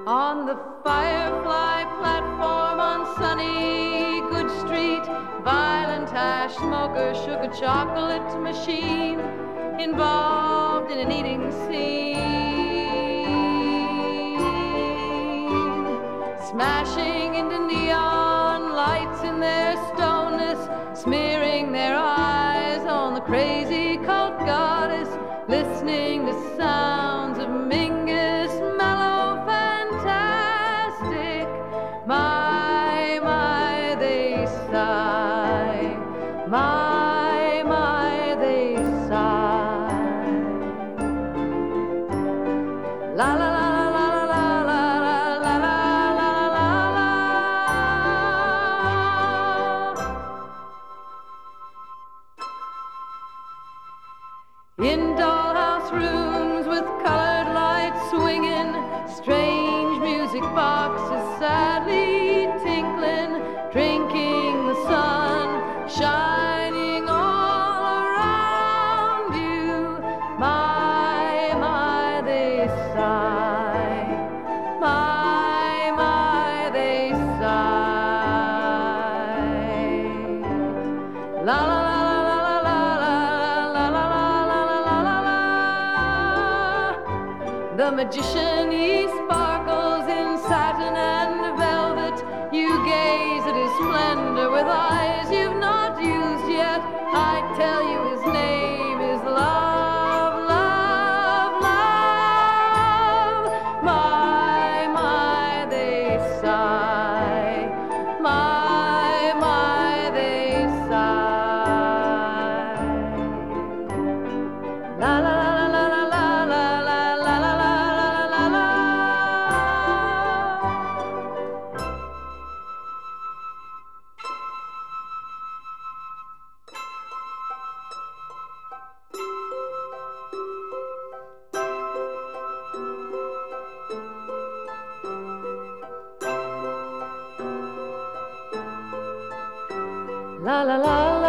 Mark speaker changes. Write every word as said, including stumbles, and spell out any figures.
Speaker 1: On the Firefly platform on sunny Good Street, violent hash smoker shook a chocolate machine involved in an eating scene, smashing into neon lights in their stoneness, smearing their eyes on the crazy cult goddess, listening to sounds of Mingus, mellow, fantastic. My, my, they sigh. My, my, they sigh. La la la la la la la la la la la. In dollhouse rooms with colored lights swinging, strange music boxes sadly tinkling, drinking the sun shining all around you. My, my, they sigh. My, my, they sigh. La la la la la la la la la la la la. The magician, he sparkles in satin and velvet. You gaze at his splendor with eyes you've not used yet. I tell you his name is love, love, love. My, my, they sigh. My, my, they sigh. La la la la la la la la la la la la la. La la la la